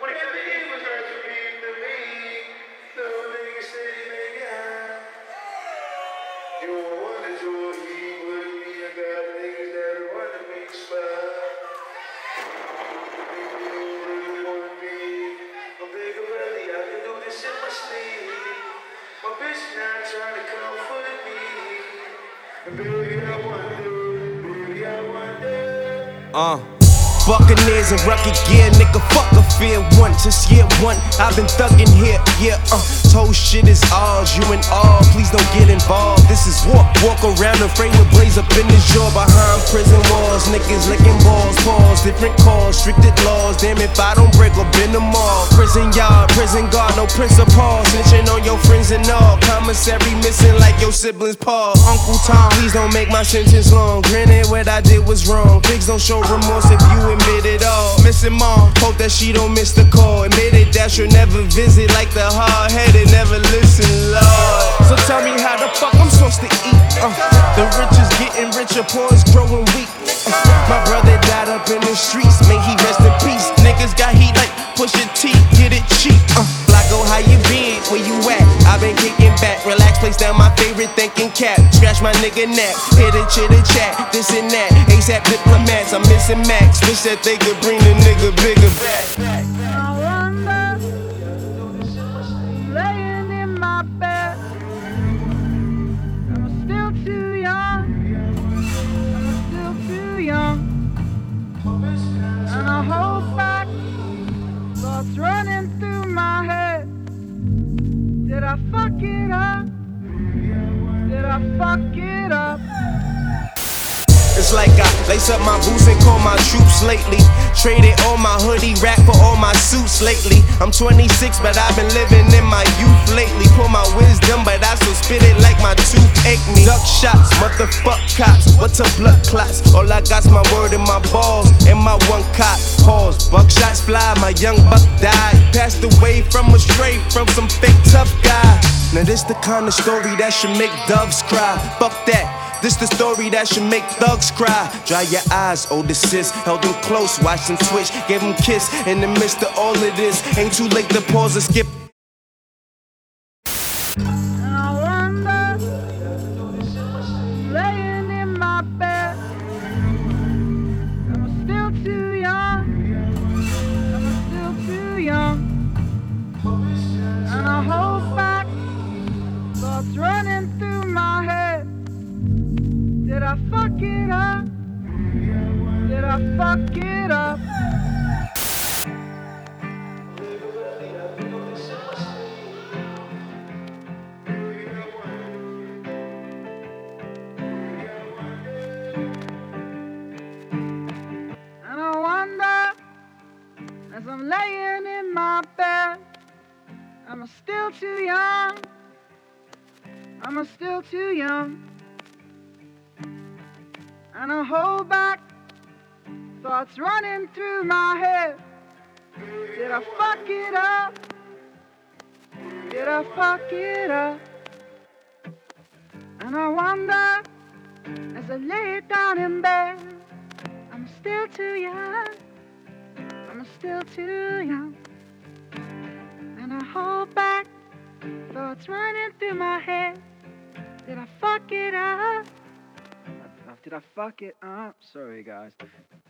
it was hard to be to me. No nigga say maybe you don't wanna do what he with me. I got niggas that wanna make spot. Maybe you really want me. I'm big already, I can do this in my sleep. My bitch not trying to comfort me. And baby, I wonder. Buccaneers and rugged gear, nigga, fuck a fear one. Since year one, I've been thuggin' here, yeah, Whole shit is ours, you and all, please don't get involved. This is war, walk around afraid with blaze up in this jaw. Behind prison walls, niggas licking balls, pause, different calls, stricted laws. Damn if I don't break up in them all. Prison yard, prison guard, no principal. Snitching on your friends and all. Commissary missing like your siblings' paw. Uncle Tom, please don't make my sentence long. Granted, what I did was wrong. Pigs don't show remorse if you admit it all. Missing mom, hope that she don't miss the call. Admitted that she'll never visit like the hard-headed never listen, Lord. So tell me how the fuck I'm supposed to eat. The rich is getting richer, poor is growing weak. My brother died up in the streets, may he rest in peace. Niggas got heat like Pusha T, get it cheap. Flacco, how you been? Where you at? I been kicking back, relax, place down my favorite thinking cap. Scratch my nigga neck, hit a chitter chat, this and that. ASAP diplomats, I'm missing Max. Wish that they could bring the nigga bigger back. Laying in my bed, I'm still too young. I'm still too young, and I hold back thoughts running through my head. Did I fuck it up? Did I fuck it up? It's like I lace up my boots and call my troops lately. Traded all my hoodie rack for all my suits lately. I'm 26, but I've been living in my youth lately. Pull my wisdom, but I still spit it like my tooth ache me. Duck shots, motherfuck cops, what's a blood clots? All I got's my word and my balls and my one cop. Pause, buckshots fly, my young buck died. Passed away from a stray, from some fake tough guy. Now this the kind of story that should make doves cry. Fuck that. This the story that should make thugs cry. Dry your eyes, older sis. Held them close, watched them twitch. Gave them kiss in the midst of all of this. Ain't too late to pause or skip. And I wonder, laying in my bed, I'm still too young. I'm still too young, and I hold back thoughts running through my head. Did I fuck it up? Did I fuck it up? And I wonder, as I'm laying in my bed, I'm still too young. I'm still too young. And I hold back thoughts running through my head. Did I fuck it up? Did I fuck it up? And I wonder, as I lay down in bed, I'm still too young. I'm still too young. And I hold back thoughts running through my head. Did I fuck it up? Did I fuck it up? Sorry, guys.